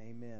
Amen.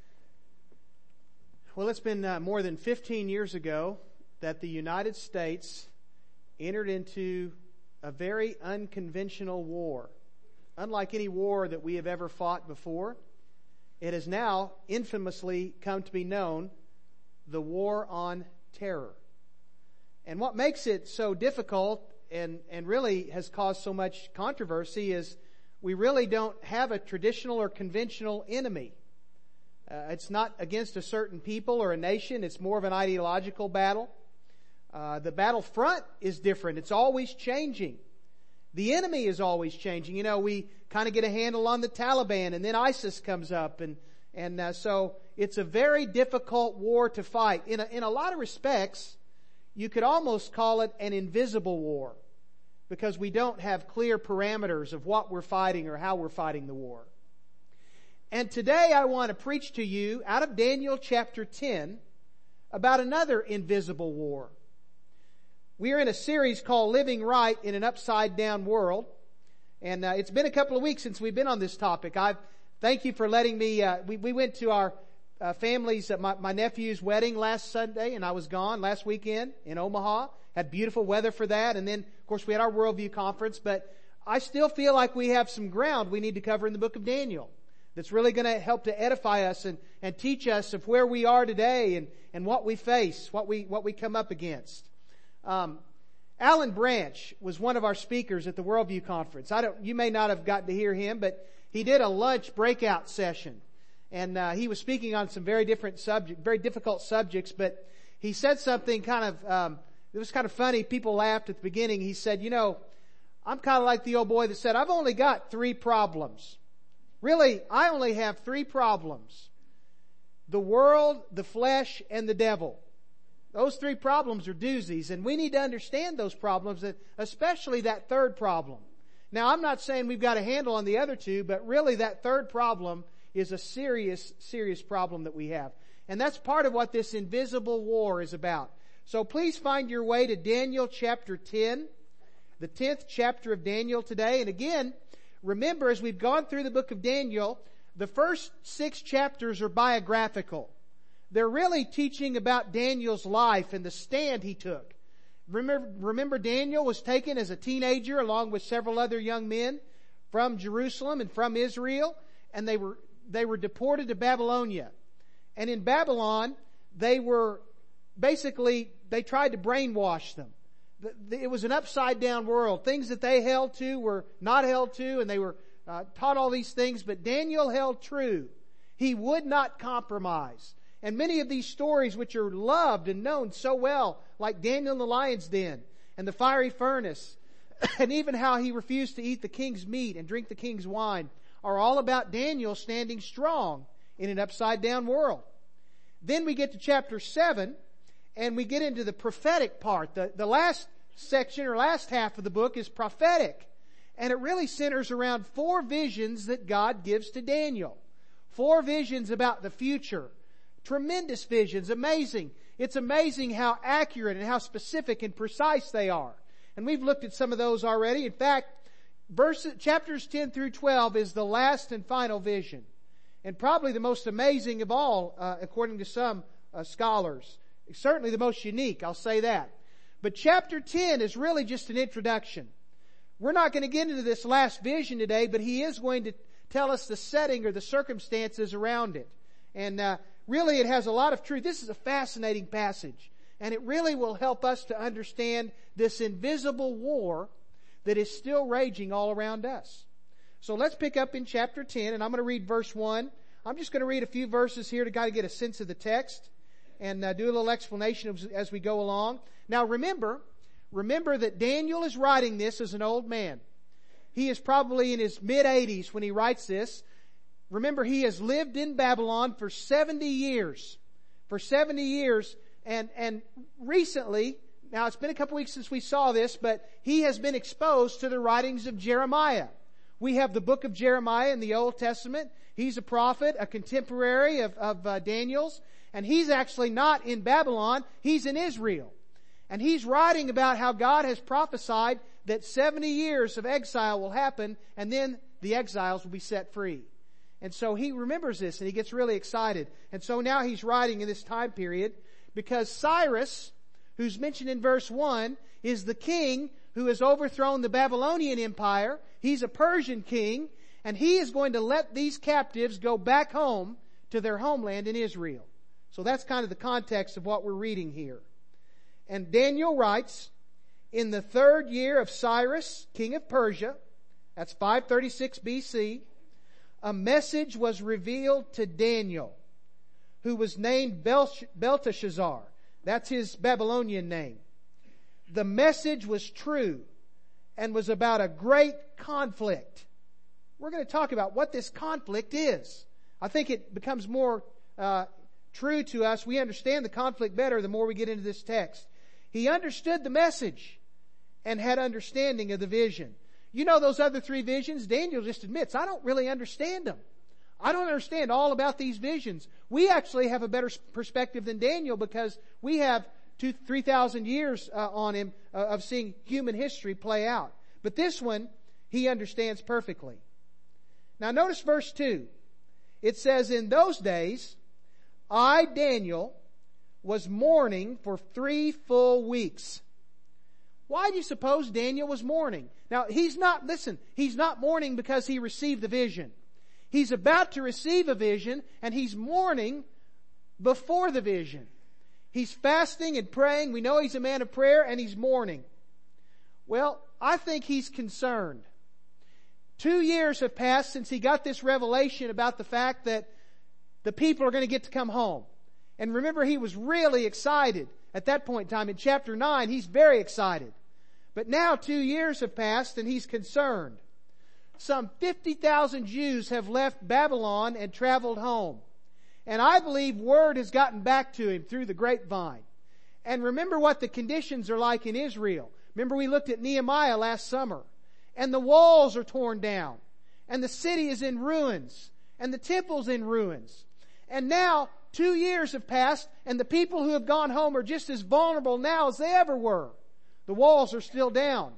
Well, it's been more than 15 years ago that the United States entered into a very unconventional war. Unlike any war that we have ever fought before, it has now infamously come to be known the War on Terror. And what makes it so difficult and really has caused so much controversy is we really don't have a traditional or conventional enemy. It's not against a certain people or a nation. It's more of an ideological battle. The battlefront is different. It's always changing. The enemy is always changing. You know, we kind of get a handle on the Taliban, and then ISIS comes up, and so it's a very difficult war to fight. In a lot of respects, you could almost call it an invisible war, because we don't have clear parameters of what we're fighting or how we're fighting the war. And today I want to preach to you out of Daniel chapter 10 about another invisible war. We are in a series called Living Right in an Upside Down World. And it's been a couple of weeks since we've been on this topic. Thank you for letting me, we went to our family's, my nephew's wedding last Sunday, and I was gone last weekend in Omaha. Had beautiful weather for that. And then, of course, we had our Worldview Conference. But I still feel like we have some ground we need to cover in the book of Daniel that's really going to help to edify us and teach us of where we are today and what we face, what we come up against. Alan Branch was one of our speakers at the Worldview Conference. You may not have gotten to hear him, but he did a lunch breakout session. And he was speaking on some very difficult subjects, but he said something it was kind of funny. People laughed at the beginning. He said, you know, I'm kind of like the old boy that said, I've only got 3 problems. Really, I only have 3 problems. The world, the flesh, and the devil. Those 3 problems are doozies, and we need to understand those problems, especially that third problem. Now, I'm not saying we've got a handle on the other 2, but really that third problem is a serious, serious problem that we have. And that's part of what this invisible war is about. So please find your way to Daniel chapter 10, the 10th chapter of Daniel today. And again, remember, as we've gone through the book of Daniel, the first 6 chapters are biographical. They're really teaching about Daniel's life and the stand he took. Remember Daniel was taken as a teenager along with several other young men from Jerusalem and from Israel, and they were deported to Babylonia. And in Babylon, they tried to brainwash them. It was an upside down world. Things that they held to were not held to, and they were taught all these things, but Daniel held true. He would not compromise. And many of these stories which are loved and known so well, like Daniel in the lion's den and the fiery furnace, and even how he refused to eat the king's meat and drink the king's wine, are all about Daniel standing strong in an upside down world. Then we get to chapter 7, and we get into the prophetic part. The last section or last half of the book is prophetic. And it really centers around 4 visions that God gives to Daniel. 4 visions about the future. Tremendous visions. Amazing. It's amazing how accurate and how specific and precise they are. And we've looked at some of those already. In fact, chapters 10 through 12 is the last and final vision. And probably the most amazing of all, according to some scholars. Certainly the most unique, I'll say that. But chapter 10 is really just an introduction. We're not going to get into this last vision today, but he is going to tell us the setting or the circumstances around it. And really it has a lot of truth. This is a fascinating passage. And it really will help us to understand this invisible war that is still raging all around us. So let's pick up in chapter 10, and I'm going to read verse 1. I'm just going to read a few verses here to kind of get a sense of the text and do a little explanation as we go along. Now remember that Daniel is writing this as an old man. He is probably in his mid-80s when he writes this. Remember, he has lived in Babylon for 70 years. For 70 years. And recently, now it's been a couple weeks since we saw this, but he has been exposed to the writings of Jeremiah. We have the book of Jeremiah in the Old Testament. He's a prophet, a contemporary of Daniel's. And he's actually not in Babylon. He's in Israel. And he's writing about how God has prophesied that 70 years of exile will happen, and then the exiles will be set free. And so he remembers this and he gets really excited. And so now he's writing in this time period because Cyrus, who's mentioned in verse 1, is the king who has overthrown the Babylonian Empire. He's a Persian king, and he is going to let these captives go back home to their homeland in Israel. So that's kind of the context of what we're reading here. And Daniel writes, in the 3rd year of Cyrus, king of Persia, that's 536 BC, a message was revealed to Daniel, who was named Belteshazzar. That's his Babylonian name. The message was true and was about a great conflict. We're going to talk about what this conflict is. I think it becomes more true to us. We understand the conflict better the more we get into this text. He understood the message and had understanding of the vision. You know those other 3 visions? Daniel just admits, I don't really understand them. I don't understand all about these visions. We actually have a better perspective than Daniel because we have 3,000 years on him of seeing human history play out. But this one, he understands perfectly. Now notice verse 2. It says, in those days, I, Daniel, was mourning for 3 full weeks. Why do you suppose Daniel was mourning? Now, he's not mourning because he received the vision. He's about to receive a vision, and he's mourning before the vision. He's fasting and praying. We know he's a man of prayer, and he's mourning. Well, I think he's concerned. 2 years have passed since he got this revelation about the fact that the people are going to get to come home. And remember, he was really excited at that point in time. In chapter 9, he's very excited. But now 2 years have passed and he's concerned. Some 50,000 Jews have left Babylon and traveled home. And I believe word has gotten back to him through the grapevine. And remember what the conditions are like in Israel. Remember we looked at Nehemiah last summer. And the walls are torn down. And the city is in ruins. And the temple's in ruins. And now 2 years have passed and the people who have gone home are just as vulnerable now as they ever were. The walls are still down.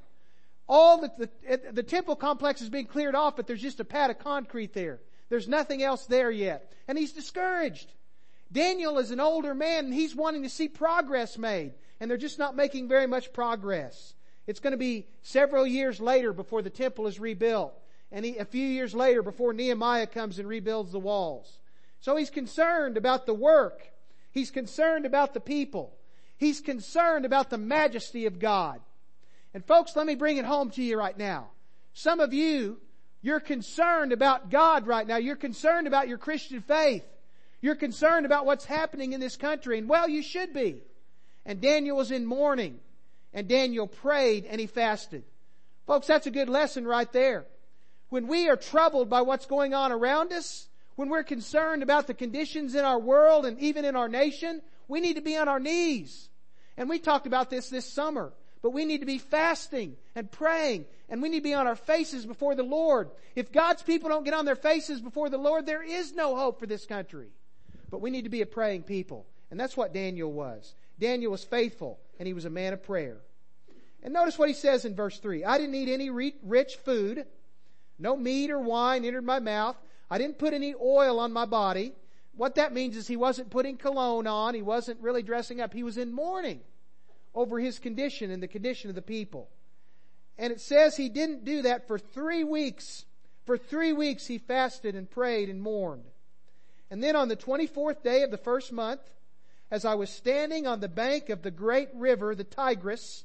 All the temple complex is being cleared off, but there's just a pad of concrete there. There's nothing else there yet. And he's discouraged. Daniel is an older man and he's wanting to see progress made. And they're just not making very much progress. It's going to be several years later before the temple is rebuilt. And a few years later before Nehemiah comes and rebuilds the walls. So he's concerned about the work. He's concerned about the people. He's concerned about the majesty of God. And folks, let me bring it home to you right now. Some of you, you're concerned about God right now. You're concerned about your Christian faith. You're concerned about what's happening in this country. And well, you should be. And Daniel was in mourning. And Daniel prayed and he fasted. Folks, that's a good lesson right there. When we are troubled by what's going on around us, when we're concerned about the conditions in our world and even in our nation, we need to be on our knees. And we talked about this summer. But we need to be fasting and praying. And we need to be on our faces before the Lord. If God's people don't get on their faces before the Lord, there is no hope for this country. But we need to be a praying people. And that's what Daniel was. Daniel was faithful and he was a man of prayer. And notice what he says in verse 3. I didn't eat any rich food. No meat or wine entered my mouth. I didn't put any oil on my body. What that means is he wasn't putting cologne on. He wasn't really dressing up. He was in mourning over his condition and the condition of the people. And it says he didn't do that for 3 weeks. For 3 weeks he fasted and prayed and mourned. And then on the 24th day of the first month, as I was standing on the bank of the great river, the Tigris,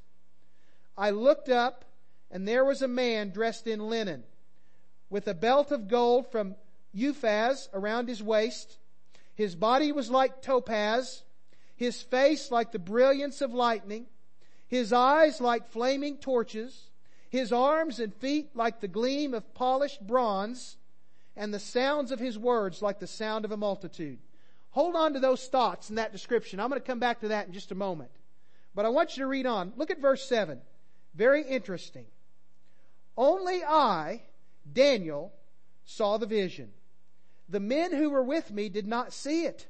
I looked up and there was a man dressed in linen, with a belt of gold from Uphaz around his waist. His body was like topaz, his face like the brilliance of lightning, his eyes like flaming torches, his arms and feet like the gleam of polished bronze, and the sounds of his words like the sound of a multitude. Hold on to those thoughts in that description. I'm going to come back to that in just a moment. But I want you to read on. Look at verse 7. Very interesting. Only I, Daniel, saw the vision. The men who were with me did not see it.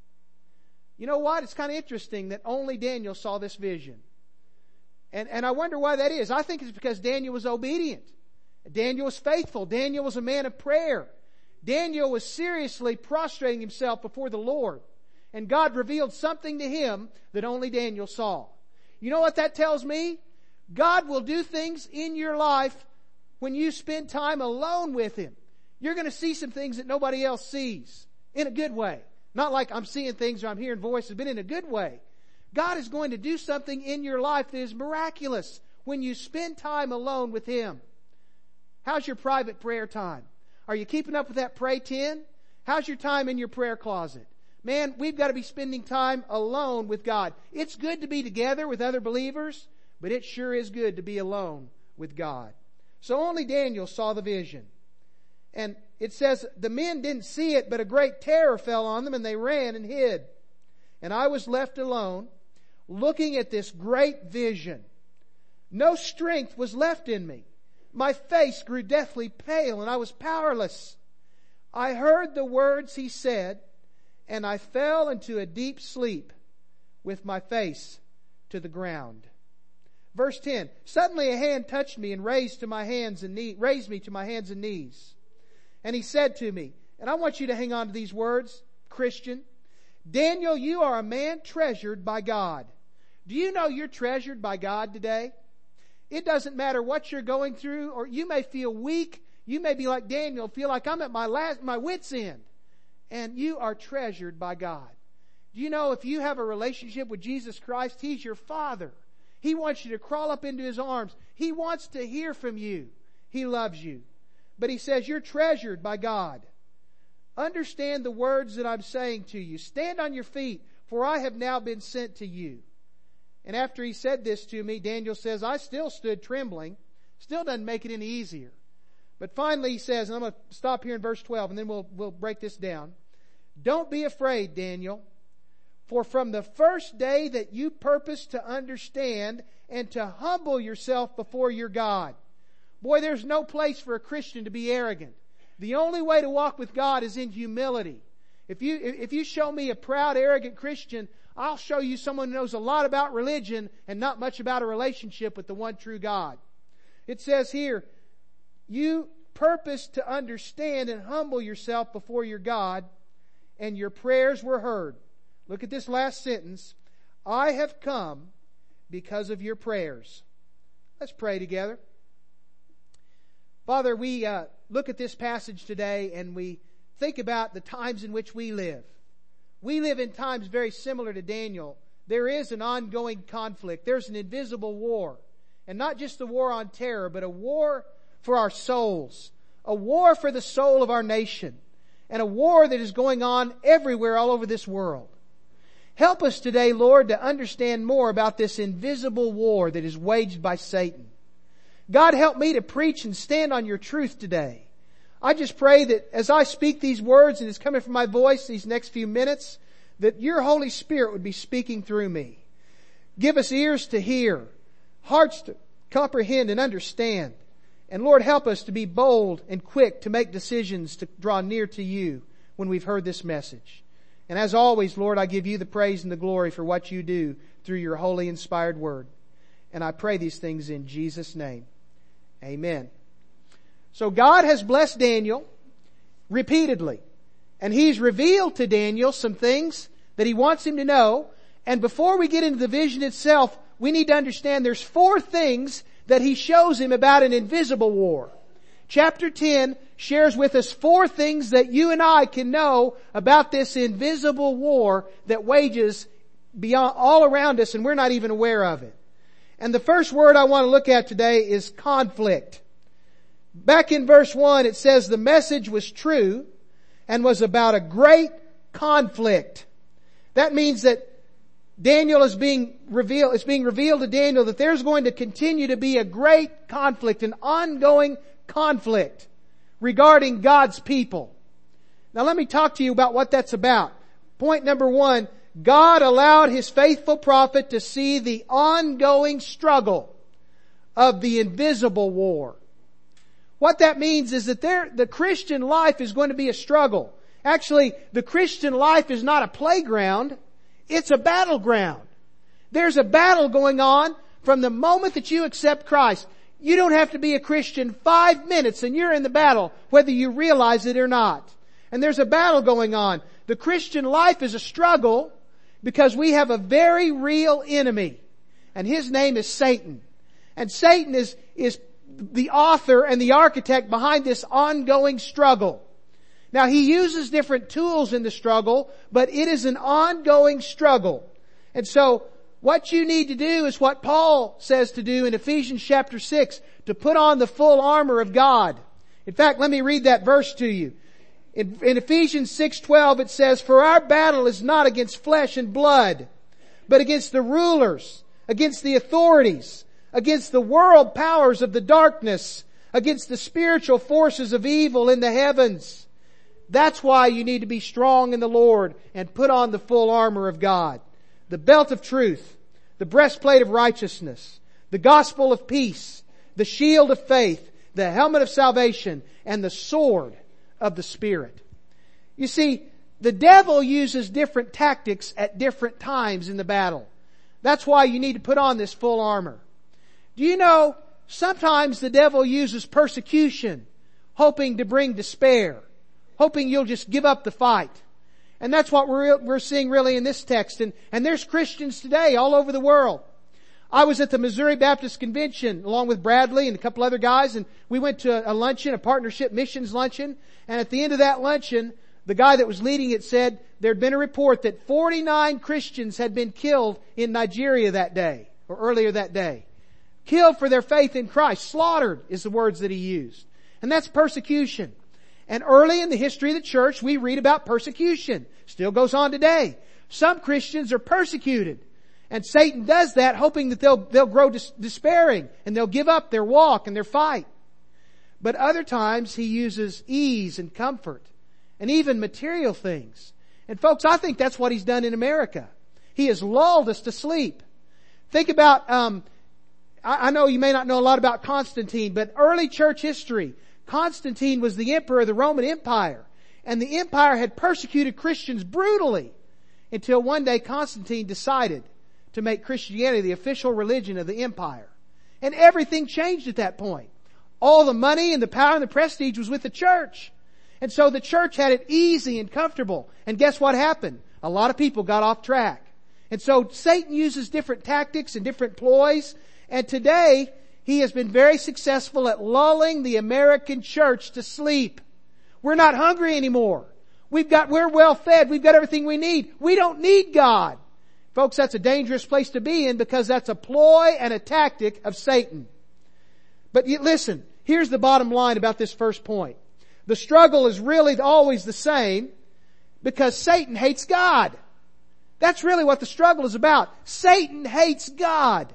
You know what? It's kind of interesting that only Daniel saw this vision. And I wonder why that is. I think it's because Daniel was obedient. Daniel was faithful. Daniel was a man of prayer. Daniel was seriously prostrating himself before the Lord. And God revealed something to him that only Daniel saw. You know what that tells me? God will do things in your life when you spend time alone with Him. You're going to see some things that nobody else sees. In a good way. Not like I'm seeing things or I'm hearing voices, but in a good way. God is going to do something in your life that is miraculous when you spend time alone with Him. How's your private prayer time? Are you keeping up with that pray 10? How's your time in your prayer closet? Man, we've got to be spending time alone with God. It's good to be together with other believers, but it sure is good to be alone with God. So only Daniel saw the vision. And it says, the men didn't see it, but a great terror fell on them, and they ran and hid. And I was left alone, looking at this great vision. No strength was left in me. My face grew deathly pale, and I was powerless. I heard the words he said, and I fell into a deep sleep with my face to the ground. Verse 10, suddenly a hand touched me and raised me to my hands and knees. And he said to me, and I want you to hang on to these words, Christian, Daniel, you are a man treasured by God. Do you know you're treasured by God today? It doesn't matter what you're going through, or you may feel weak. You may be like Daniel, feel like I'm at my wit's end. And you are treasured by God. Do you know if you have a relationship with Jesus Christ, He's your Father. He wants you to crawl up into His arms. He wants to hear from you. He loves you. But He says you're treasured by God. Understand the words that I'm saying to you. Stand on your feet, for I have now been sent to you. And after he said this to me, Daniel says, I still stood trembling. Still doesn't make it any easier. But finally he says, and I'm going to stop here in verse 12, and then we'll break this down. Don't be afraid, Daniel. For from the first day that you purpose to understand and to humble yourself before your God. Boy, there's no place for a Christian to be arrogant. The only way to walk with God is in humility. If you show me a proud, arrogant Christian, I'll show you someone who knows a lot about religion and not much about a relationship with the one true God. It says here, you purpose to understand and humble yourself before your God, and your prayers were heard. Look at this last sentence. I have come because of your prayers. Let's pray together. Father, we look at this passage today and we think about the times in which we live. We live in times very similar to Daniel. There is an ongoing conflict. There's an invisible war. And not just a war on terror, but a war for our souls. A war for the soul of our nation. And a war that is going on everywhere all over this world. Help us today, Lord, to understand more about this invisible war that is waged by Satan. God, help me to preach and stand on your truth today. I just pray that as I speak these words and it's coming from my voice these next few minutes, that your Holy Spirit would be speaking through me. Give us ears to hear, hearts to comprehend and understand. And Lord, help us to be bold and quick to make decisions to draw near to you when we've heard this message. And as always, Lord, I give you the praise and the glory for what you do through your holy inspired word. And I pray these things in Jesus' name. Amen. So God has blessed Daniel repeatedly. And He's revealed to Daniel some things that He wants him to know. And before we get into the vision itself, we need to understand there's 4 things that He shows him about an invisible war. Chapter 10 shares with us 4 things that you and I can know about this invisible war that wages beyond all around us and we're not even aware of it. And the first word I want to look at today is conflict. Back in verse 1 it says the message was true and was about a great conflict. That means that Daniel is being revealed, it's being revealed to Daniel that there's going to continue to be a great conflict, an ongoing conflict regarding God's people. Now let me talk to you about what that's about. Point number 1, God allowed His faithful prophet to see the ongoing struggle of the invisible war. What that means is that the Christian life is going to be a struggle. Actually, the Christian life is not a playground. It's a battleground. There's a battle going on from the moment that you accept Christ. You don't have to be a Christian 5 minutes and you're in the battle, whether you realize it or not. And there's a battle going on. The Christian life is a struggle because we have a very real enemy. And his name is Satan. And Satan is the author and the architect behind this ongoing struggle. Now he uses different tools in the struggle, but it is an ongoing struggle. And so what you need to do is what Paul says to do in Ephesians chapter 6, to put on the full armor of God. In fact, let me read that verse to you. In Ephesians 6:12 it says, "For our battle is not against flesh and blood, but against the rulers, against the authorities, against the world powers of the darkness, against the spiritual forces of evil in the heavens." That's why you need to be strong in the Lord and put on the full armor of God. The belt of truth, the breastplate of righteousness, the gospel of peace, the shield of faith, the helmet of salvation, and the sword of the Spirit. You see, the devil uses different tactics at different times in the battle. That's why you need to put on this full armor. Do you know, sometimes the devil uses persecution, hoping to bring despair, hoping you'll just give up the fight. And that's what we're seeing really in this text. And there's Christians today all over the world. I was at the Missouri Baptist Convention along with Bradley and a couple other guys, and we went to a luncheon, a partnership missions luncheon. And at the end of that luncheon, the guy that was leading it said there'd been a report that 49 Christians had been killed in Nigeria that day, or earlier that day. Killed for their faith in Christ. Slaughtered is the words that he used. And that's persecution. And early in the history of the church, we read about persecution. Still goes on today. Some Christians are persecuted. And Satan does that hoping that they'll grow despairing and they'll give up their walk and their fight. But other times he uses ease and comfort and even material things. And folks, I think that's what he's done in America. He has lulled us to sleep. Think about, I know you may not know a lot about Constantine, but early church history, Constantine was the emperor of the Roman Empire. And the empire had persecuted Christians brutally until one day Constantine decided to make Christianity the official religion of the empire. And everything changed at that point. All the money and the power and the prestige was with the church. And so the church had it easy and comfortable. And guess what happened? A lot of people got off track. And so Satan uses different tactics and different ploys. And today, he has been very successful at lulling the American church to sleep. We're not hungry anymore. We're well fed. We've got everything we need. We don't need God. Folks, that's a dangerous place to be in because that's a ploy and a tactic of Satan. But listen, here's the bottom line about this first point. The struggle is really always the same because Satan hates God. That's really what the struggle is about. Satan hates God.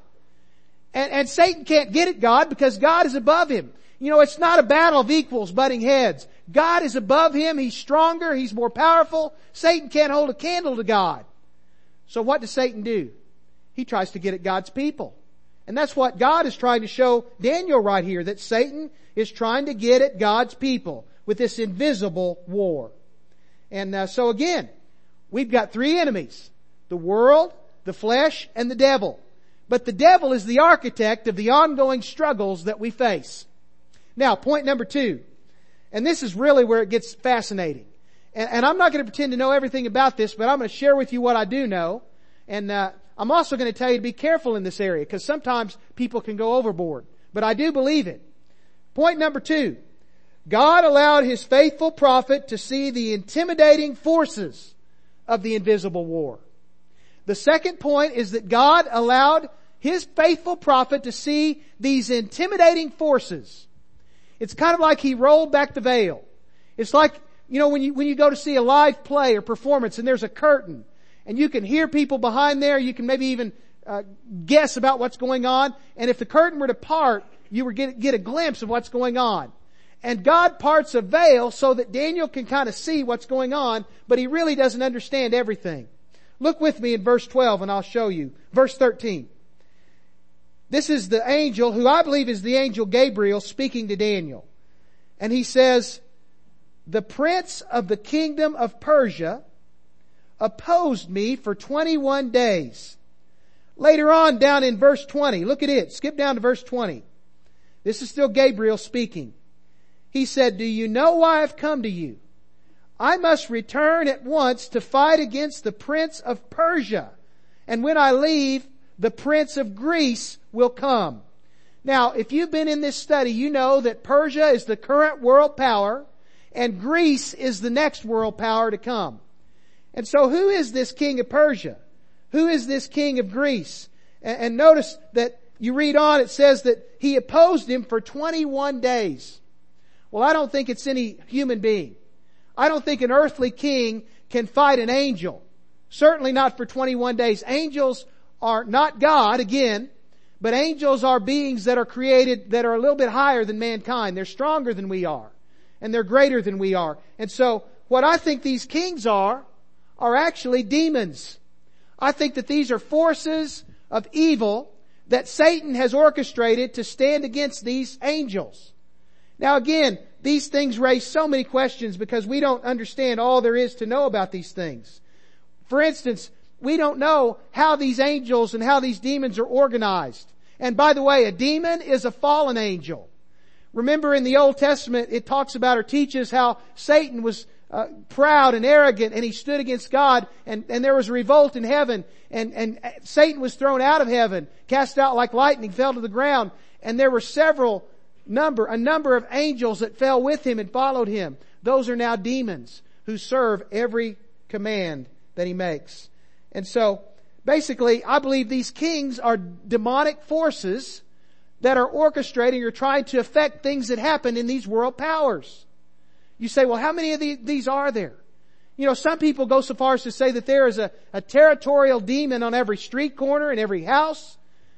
And Satan can't get at God because God is above him. You know, it's not a battle of equals butting heads. God is above him. He's stronger. He's more powerful. Satan can't hold a candle to God. So what does Satan do? He tries to get at God's people. And that's what God is trying to show Daniel right here, that Satan is trying to get at God's people with this invisible war. And so again, we've got three enemies: the world, the flesh, and the devil. But the devil is the architect of the ongoing struggles that we face. Now, point number 2. And this is really where it gets fascinating. And I'm not going to pretend to know everything about this, but I'm going to share with you what I do know. And I'm also going to tell you to be careful in this area, because sometimes people can go overboard. But I do believe it. Point number 2. God allowed His faithful prophet to see the intimidating forces of the invisible war. The second point is that God allowed His faithful prophet to see these intimidating forces. It's kind of like He rolled back the veil. It's like, you know, when you go to see a live play or performance and there's a curtain and you can hear people behind there, you can maybe even guess about what's going on. And if the curtain were to part, you would get a glimpse of what's going on. And God parts a veil so that Daniel can kind of see what's going on, but he really doesn't understand everything. Look with me in verse 12 and I'll show you. Verse 13. This is the angel, who I believe is the angel Gabriel, speaking to Daniel. And he says, "The prince of the kingdom of Persia opposed me for 21 days. Later on, down in verse 20, look at it. Skip down to verse 20. This is still Gabriel speaking. He said, "Do you know why I've come to you? I must return at once to fight against the prince of Persia. And when I leave, the prince of Greece will come. Now, if you've been in this study, you know that Persia is the current world power and Greece is the next world power to come. And so who is this king of Persia? Who is this king of Greece? And notice that you read on, it says that he opposed him for 21 days. Well, I don't think it's any human being. I don't think an earthly king can fight an angel. Certainly not for 21 days. Angels are not God, again, but angels are beings that are created that are a little bit higher than mankind. They're stronger than we are, and they're greater than we are. And so, what I think these kings are actually demons. I think that these are forces of evil that Satan has orchestrated to stand against these angels. Now again, these things raise so many questions because we don't understand all there is to know about these things. For instance, we don't know how these angels and how these demons are organized. And by the way, a demon is a fallen angel. Remember in the Old Testament, it talks about or teaches how Satan was proud and arrogant, and he stood against God, and there was a revolt in heaven, and Satan was thrown out of heaven, cast out like lightning, fell to the ground, and there were a number of angels that fell with him and followed him. Those are now demons who serve every command that he makes. And so, basically, I believe these kings are demonic forces that are orchestrating or trying to affect things that happen in these world powers. You say, well, how many of these are there? You know, some people go so far as to say that there is a territorial demon on every street corner and every house.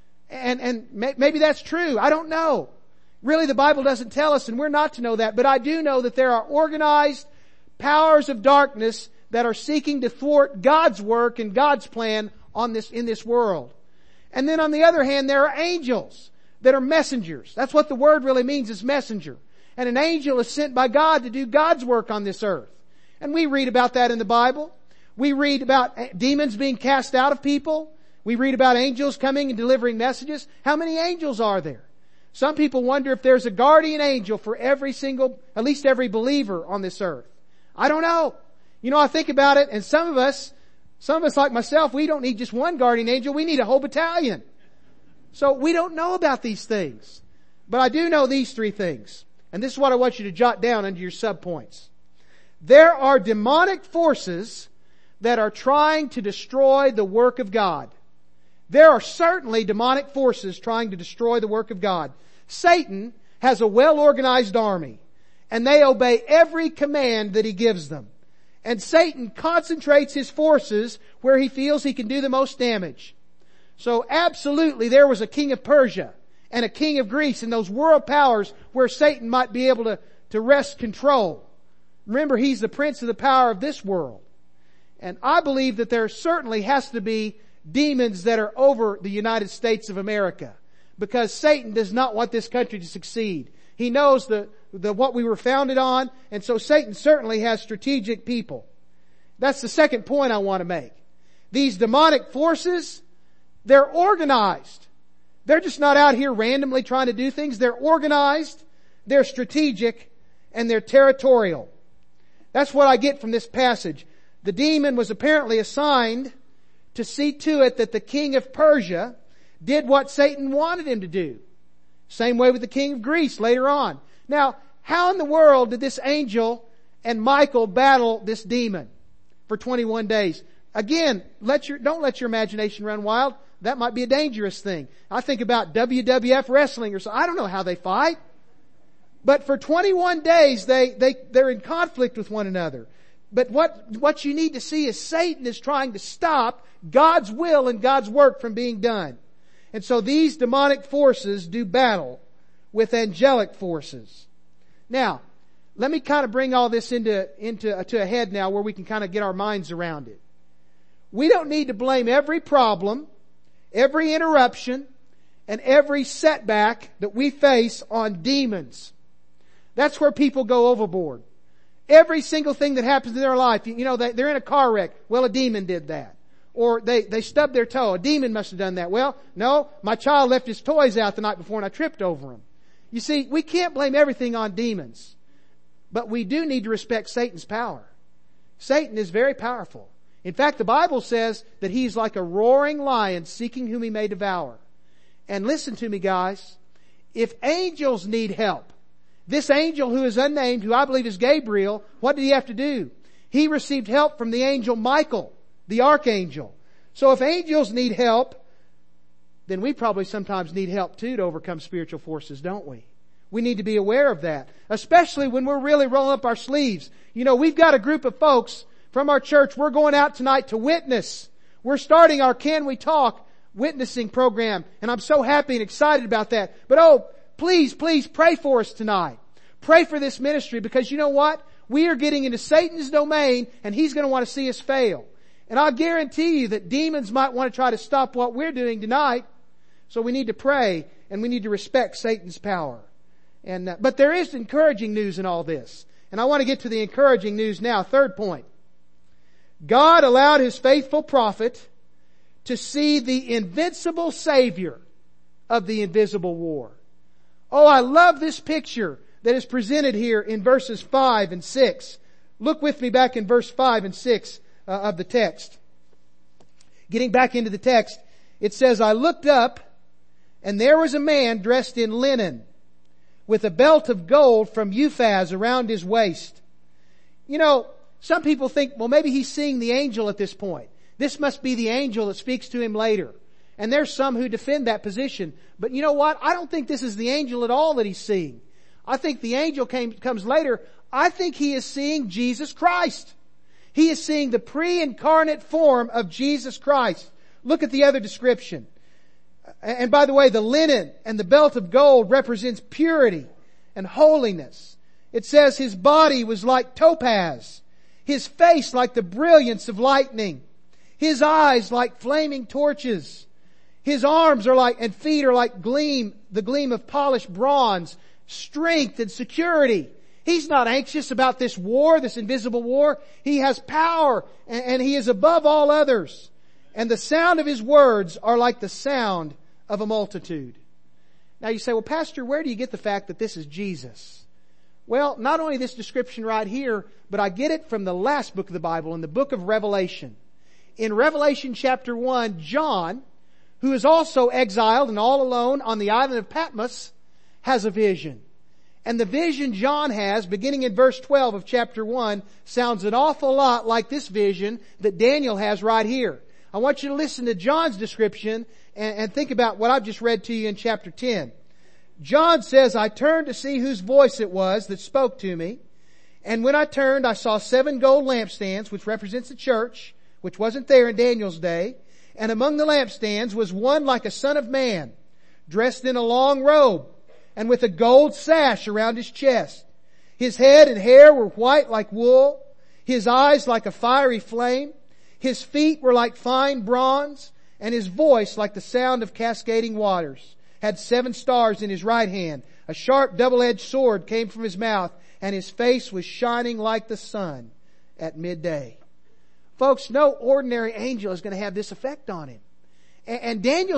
And maybe that's true. I don't know. Really, the Bible doesn't tell us, and we're not to know that. But I do know that there are organized powers of darkness that are seeking to thwart God's work and God's plan in this world. And then on the other hand, there are angels that are messengers. That's what the word really means, is messenger. And an angel is sent by God to do God's work on this earth. And we read about that in the Bible. We read about demons being cast out of people. We read about angels coming and delivering messages. How many angels are there? Some people wonder if there's a guardian angel for at least every believer on this earth. I don't know. You know, I think about it, and some of us like myself, we don't need just one guardian angel, we need a whole battalion. So we don't know about these things. But I do know these three things. And this is what I want you to jot down under your subpoints. There are demonic forces that are trying to destroy the work of God. There are certainly demonic forces trying to destroy the work of God. Satan has a well-organized army, and they obey every command that he gives them. And Satan concentrates his forces where he feels he can do the most damage. So absolutely there was a king of Persia and a king of Greece and those world powers where Satan might be able to wrest control. Remember, he's the prince of the power of this world. And I believe that there certainly has to be demons that are over the United States of America, because Satan does not want this country to succeed. He knows what we were founded on, and so Satan certainly has strategic people. That's the second point I want to make. These demonic forces, they're organized. They're just not out here randomly trying to do things. They're organized, they're strategic, and they're territorial. That's what I get from this passage. The demon was apparently assigned to see to it that the king of Persia did what Satan wanted him to do. Same way with the king of Greece later on. Now, how in the world did this angel and Michael battle this demon for 21 days? Again, don't let your imagination run wild. That might be a dangerous thing. I think about WWF wrestling or so. I don't know how they fight. But for 21 days, they're in conflict with one another. But what you need to see is Satan is trying to stop God's will and God's work from being done. And so these demonic forces do battle with angelic forces. Now, let me kind of bring all this to a head now where we can kind of get our minds around it. We don't need to blame every problem, every interruption, and every setback that we face on demons. That's where people go overboard. Every single thing that happens in their life, they're in a car wreck. Well, a demon did that. Or they stubbed their toe. A demon must have done that. Well, no, my child left his toys out the night before and I tripped over them. You see, we can't blame everything on demons. But we do need to respect Satan's power. Satan is very powerful. In fact, the Bible says that he's like a roaring lion seeking whom he may devour. And listen to me, guys. If angels need help, this angel who is unnamed, who I believe is Gabriel, what did he have to do? He received help from the angel Michael, the archangel. So if angels need help, then we probably sometimes need help too to overcome spiritual forces, don't we? We need to be aware of that, especially when we're really rolling up our sleeves. You know, we've got a group of folks from our church. We're going out tonight to witness. We're starting our Can We Talk witnessing program, and I'm so happy and excited about that. But please pray for us tonight. Pray for this ministry, because you know what? We are getting into Satan's domain, and he's going to want to see us fail. And I'll guarantee you that demons might want to try to stop what we're doing tonight. So we need to pray, and we need to respect Satan's power. But there is encouraging news in all this. And I want to get to the encouraging news now. Third point. God allowed His faithful prophet to see the invincible Savior of the invisible war. Oh, I love this picture that is presented here in verses 5 and 6. Look with me back in verse 5 and 6 of the text. Getting back into the text, it says, I looked up, and there was a man dressed in linen, with a belt of gold from Uphaz around his waist. You know, some people think, well, maybe he's seeing the angel at this point. This must be the angel that speaks to him later. And there's some who defend that position. But you know what? I don't think this is the angel at all that he's seeing. I think the angel comes later. I think he is seeing Jesus Christ. He is seeing the pre-incarnate form of Jesus Christ. Look at the other description. And by the way, the linen and the belt of gold represents purity and holiness. It says his body was like topaz, his face like the brilliance of lightning, his eyes like flaming torches, his arms and feet are like the gleam of polished bronze, strength and security. He's not anxious about this war, this invisible war. He has power, and he is above all others. And the sound of his words are like the sound of a multitude. Now you say, well, Pastor, where do you get the fact that this is Jesus? Well, not only this description right here, but I get it from the last book of the Bible, in the book of Revelation. In Revelation chapter 1, John, who is also exiled and all alone on the island of Patmos, has a vision. And the vision John has, beginning in verse 12 of chapter 1, sounds an awful lot like this vision that Daniel has right here. I want you to listen to John's description and think about what I've just read to you in chapter 10. John says, I turned to see whose voice it was that spoke to me. And when I turned, I saw 7 gold lampstands, which represents the church, which wasn't there in Daniel's day. And among the lampstands was one like a son of man, dressed in a long robe, and with a gold sash around his chest. His head and hair were white like wool, his eyes like a fiery flame, his feet were like fine bronze, and his voice like the sound of cascading waters. Had 7 stars in his right hand. A sharp double-edged sword came from his mouth, and his face was shining like the sun at midday. Folks, no ordinary angel is going to have this effect on him. And Daniel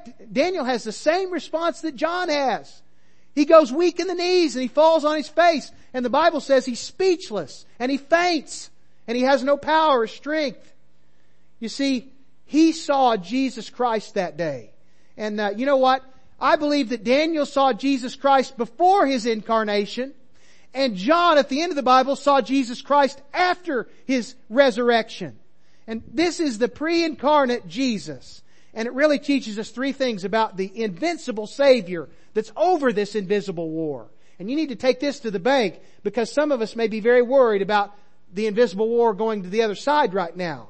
has the same response that John has. He goes weak in the knees and he falls on his face. And the Bible says he's speechless and he faints and he has no power or strength. You see, he saw Jesus Christ that day. And you know what? I believe that Daniel saw Jesus Christ before his incarnation. And John, at the end of the Bible, saw Jesus Christ after his resurrection. And this is the pre-incarnate Jesus. And it really teaches us 3 things about the invincible Savior that's over this invisible war. And you need to take this to the bank, because some of us may be very worried about the invisible war going to the other side right now.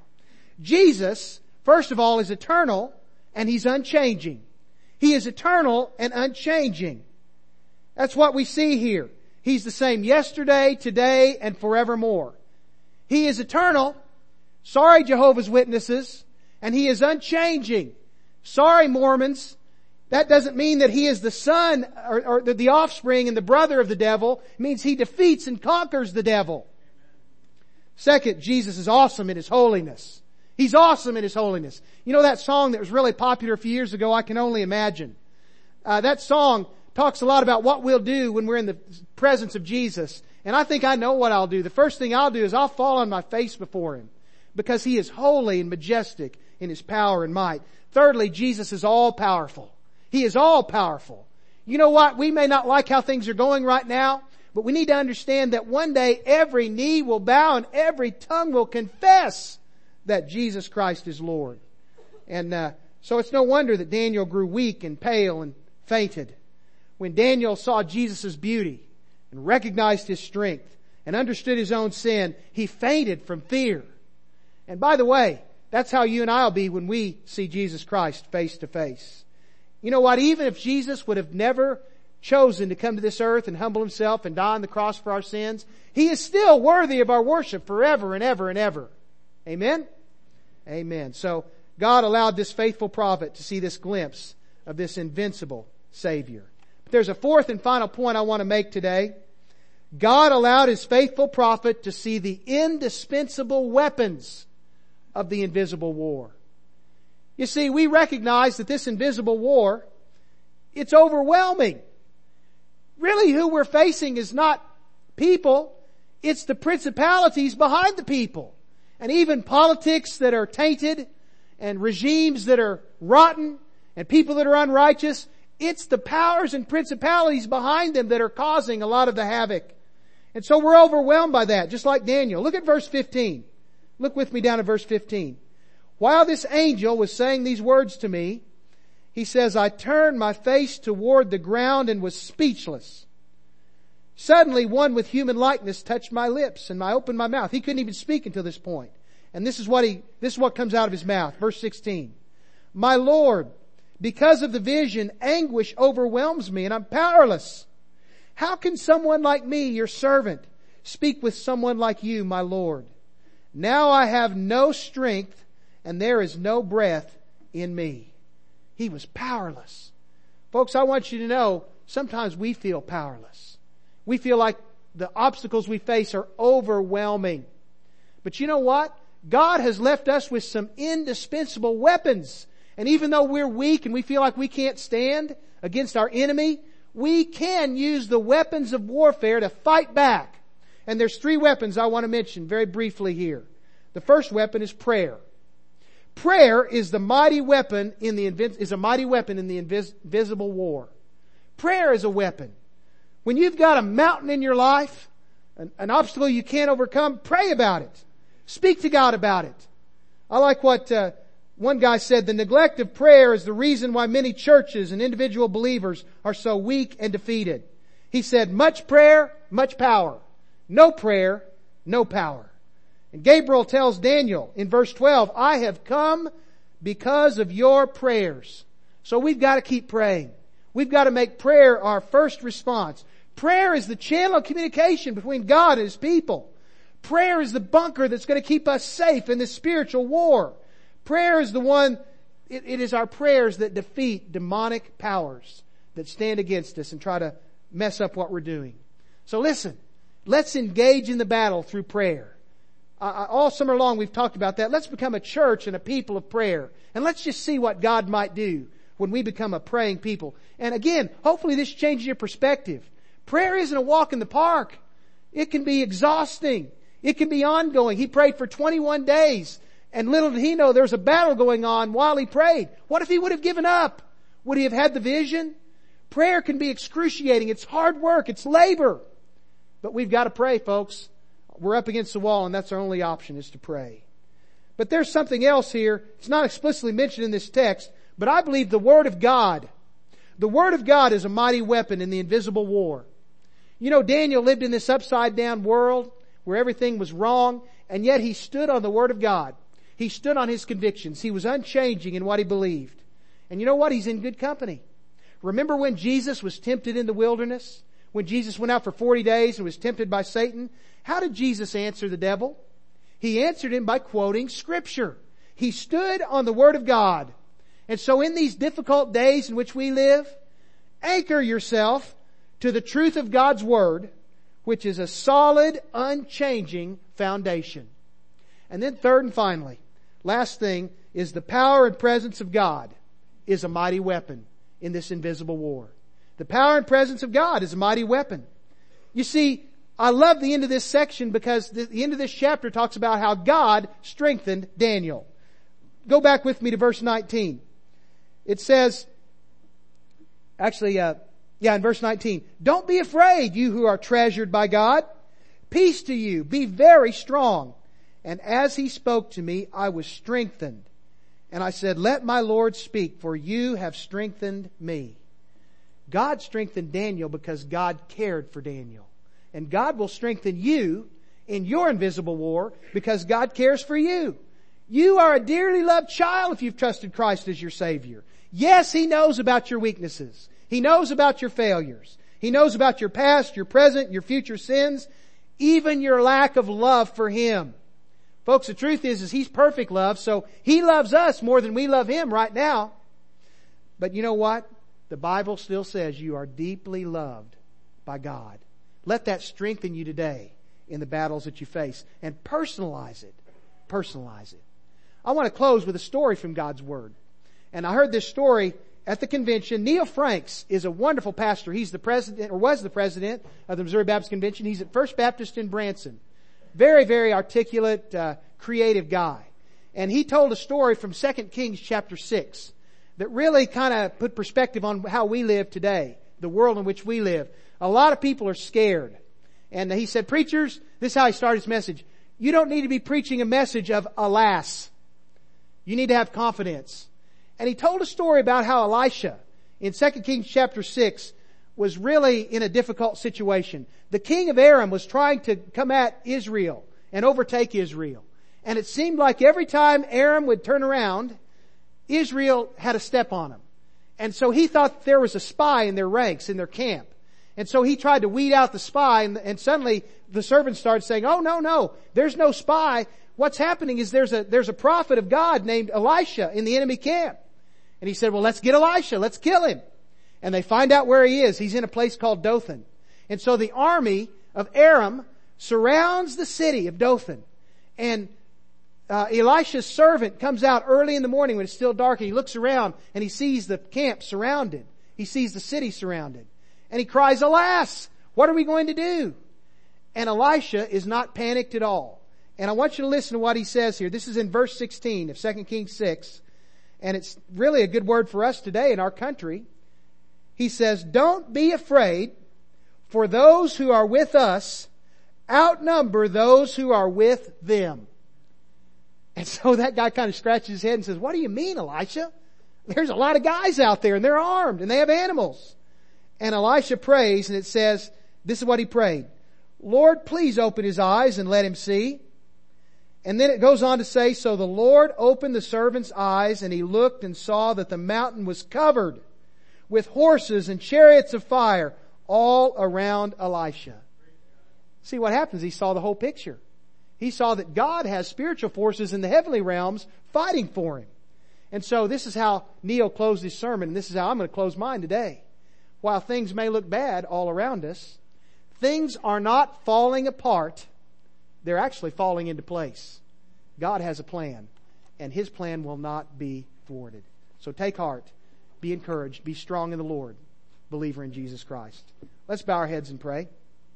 Jesus, first of all, is eternal and He's unchanging. He is eternal and unchanging. That's what we see here. He's the same yesterday, today, and forevermore. He is eternal. Sorry, Jehovah's Witnesses. And He is unchanging. Sorry, Mormons. That doesn't mean that He is the son or the offspring and the brother of the devil. It means He defeats and conquers the devil. Second, Jesus is awesome in His holiness. He's awesome in His holiness. You know that song that was really popular a few years ago, I Can Only Imagine? That song talks a lot about what we'll do when we're in the presence of Jesus. And I think I know what I'll do. The first thing I'll do is I'll fall on my face before Him, because He is holy and majestic in His power and might. Thirdly, Jesus is all powerful. He is all powerful. You know what? We may not like how things are going right now, but we need to understand that one day every knee will bow and every tongue will confess that Jesus Christ is Lord. And so it's no wonder that Daniel grew weak and pale and fainted. When Daniel saw Jesus' beauty and recognized His strength and understood his own sin, he fainted from fear. And by the way, that's how you and I will be when we see Jesus Christ face to face. You know what? Even if Jesus would have never chosen to come to this earth and humble Himself and die on the cross for our sins, He is still worthy of our worship forever and ever and ever. Amen? Amen. So God allowed this faithful prophet to see this glimpse of this invincible Savior. But there's a fourth and final point I want to make today. God allowed His faithful prophet to see the indispensable weapons of the invisible war. You see, we recognize that this invisible war, it's overwhelming. Really, who we're facing is not people, it's the principalities behind the people. And even politics that are tainted, and regimes that are rotten, and people that are unrighteous. It's the powers and principalities behind them that are causing a lot of the havoc. And so we're overwhelmed by that, just like Daniel. Look at verse 15. Look with me down at verse 15. While this angel was saying these words to me, he says, I turned my face toward the ground and was speechless. Suddenly one with human likeness touched my lips and I opened my mouth. He couldn't even speak until this point. And this is what comes out of his mouth. Verse 16. My Lord, because of the vision, anguish overwhelms me and I'm powerless. How can someone like me, your servant, speak with someone like you, my Lord? Now I have no strength and there is no breath in me. He was powerless. Folks, I want you to know, sometimes we feel powerless. We feel like the obstacles we face are overwhelming. But you know what? God has left us with some indispensable weapons. And even though we're weak and we feel like we can't stand against our enemy, we can use the weapons of warfare to fight back. And there's three weapons I want to mention very briefly here. The first weapon is prayer. Prayer is a mighty weapon in the invisible war. Prayer is a weapon. When you've got a mountain in your life, an obstacle you can't overcome, pray about it. Speak to God about it. I like what one guy said, the neglect of prayer is the reason why many churches and individual believers are so weak and defeated. He said, much prayer, much power. No prayer, no power. And Gabriel tells Daniel in verse 12, I have come because of your prayers. So we've got to keep praying. We've got to make prayer our first response. Prayer is the channel of communication between God and His people. Prayer is the bunker that's going to keep us safe in this spiritual war. Prayer is the one, it is our prayers that defeat demonic powers that stand against us and try to mess up what we're doing. So listen, let's engage in the battle through prayer. All summer long we've talked about that. Let's become a church and a people of prayer. And let's just see what God might do when we become a praying people. And again, hopefully this changes your perspective. Prayer isn't a walk in the park. It can be exhausting. It can be ongoing. He prayed for 21 days. And little did he know there was a battle going on while he prayed. What if he would have given up? Would he have had the vision? Prayer can be excruciating. It's hard work. It's labor. But we've got to pray, folks. We're up against the wall and that's our only option is to pray. But there's something else here. It's not explicitly mentioned in this text, but I believe the Word of God is a mighty weapon in the invisible war. You know, Daniel lived in this upside down world where everything was wrong, and yet he stood on the Word of God. He stood on his convictions. He was unchanging in what he believed. And you know what? He's in good company. Remember when Jesus was tempted in the wilderness? When Jesus went out for 40 days and was tempted by Satan? How did Jesus answer the devil? He answered him by quoting Scripture. He stood on the Word of God. And so in these difficult days in which we live, anchor yourself to the truth of God's Word, which is a solid, unchanging foundation. And then third and finally, last thing is the power and presence of God is a mighty weapon in this invisible war. The power and presence of God is a mighty weapon. You see, I love the end of this section because the end of this chapter talks about how God strengthened Daniel. Go back with me to verse 19. It says, in verse 19, "Don't be afraid, you who are treasured by God. Peace to you. Be very strong." And as he spoke to me, I was strengthened. And I said, "Let my Lord speak, for you have strengthened me." God strengthened Daniel because God cared for Daniel. And God will strengthen you in your invisible war because God cares for you. You are a dearly loved child if you've trusted Christ as your Savior. Yes, He knows about your weaknesses. He knows about your failures. He knows about your past, your present, your future sins, even your lack of love for Him. Folks, the truth is He's perfect love, so He loves us more than we love Him right now. But you know what? The Bible still says you are deeply loved by God. Let that strengthen you today in the battles that you face. And personalize it. Personalize it. I want to close with a story from God's Word. And I heard this story at the convention. Neil Franks is a wonderful pastor. He's the president, or was the president of the Missouri Baptist Convention. He's at First Baptist in Branson. Very, very articulate, creative guy. And he told a story from 2 Kings chapter 6 that really kind of put perspective on how we live today, the world in which we live. A lot of people are scared. And he said, "Preachers," this is how he started his message, "you don't need to be preaching a message of alas. You need to have confidence." And he told a story about how Elisha in 2 Kings chapter 6 was really in a difficult situation. The king of Aram was trying to come at Israel and overtake Israel. And it seemed like every time Aram would turn around, Israel had a step on him. And so he thought there was a spy in their ranks, in their camp. And so he tried to weed out the spy, and suddenly the servants started saying, "Oh, no, there's no spy. What's happening is there's a prophet of God named Elisha in the enemy camp." And he said, "Well, let's get Elisha. Let's kill him." And they find out where he is. He's in a place called Dothan. And so the army of Aram surrounds the city of Dothan. And Elisha's servant comes out early in the morning when it's still dark, and he looks around and he sees the camp surrounded. He sees the city surrounded. And he cries, "Alas! What are we going to do?" And Elisha is not panicked at all. And I want you to listen to what he says here. This is in verse 16 of 2 Kings 6. And it's really a good word for us today in our country. He says, "Don't be afraid, for those who are with us outnumber those who are with them." And so that guy kind of scratches his head and says, "What do you mean, Elisha? There's a lot of guys out there and they're armed and they have animals." And Elisha prays, and it says, this is what he prayed: "Lord, please open his eyes and let him see." And then it goes on to say, "So the Lord opened the servant's eyes, and he looked and saw that the mountain was covered with horses and chariots of fire all around Elisha." See what happens? He saw the whole picture. He saw that God has spiritual forces in the heavenly realms fighting for him. And so this is how Neil closed his sermon, and this is how I'm going to close mine today. While things may look bad all around us, things are not falling apart. They're actually falling into place. God has a plan, and His plan will not be thwarted. So take heart, be encouraged, be strong in the Lord, believer in Jesus Christ. Let's bow our heads and pray.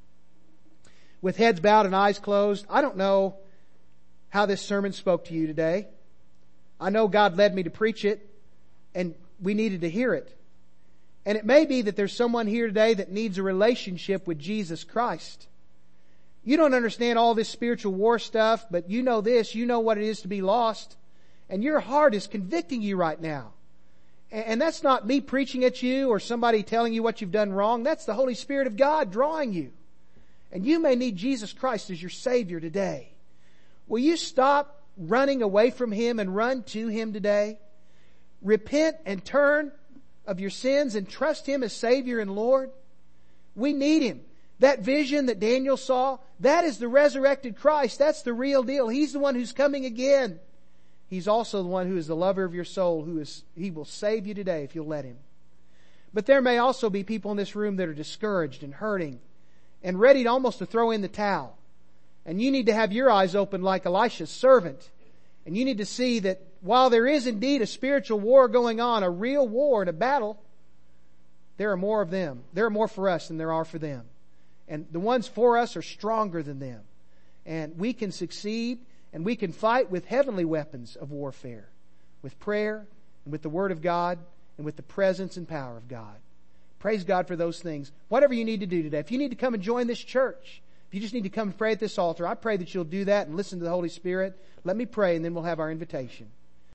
With heads bowed and eyes closed, I don't know how this sermon spoke to you today. I know God led me to preach it, and we needed to hear it. And it may be that there's someone here today that needs a relationship with Jesus Christ. You don't understand all this spiritual war stuff, but you know this, you know what it is to be lost. And your heart is convicting you right now. And that's not me preaching at you or somebody telling you what you've done wrong. That's the Holy Spirit of God drawing you. And you may need Jesus Christ as your Savior today. Will you stop running away from Him and run to Him today? Repent and turn of your sins and trust Him as Savior and Lord. We need Him. That vision that Daniel saw, that is the resurrected Christ. That's the real deal. He's the one who's coming again. He's also the one who is the lover of your soul. He will save you today if you'll let Him. But there may also be people in this room that are discouraged and hurting and ready almost to throw in the towel. And you need to have your eyes open like Elisha's servant. And you need to see that while there is indeed a spiritual war going on, a real war and a battle, there are more of them. There are more for us than there are for them. And the ones for us are stronger than them. And we can succeed, and we can fight with heavenly weapons of warfare, with prayer, and with the Word of God, and with the presence and power of God. Praise God for those things. Whatever you need to do today. If you need to come and join this church, if you just need to come and pray at this altar, I pray that you'll do that and listen to the Holy Spirit. Let me pray, and then we'll have our invitation.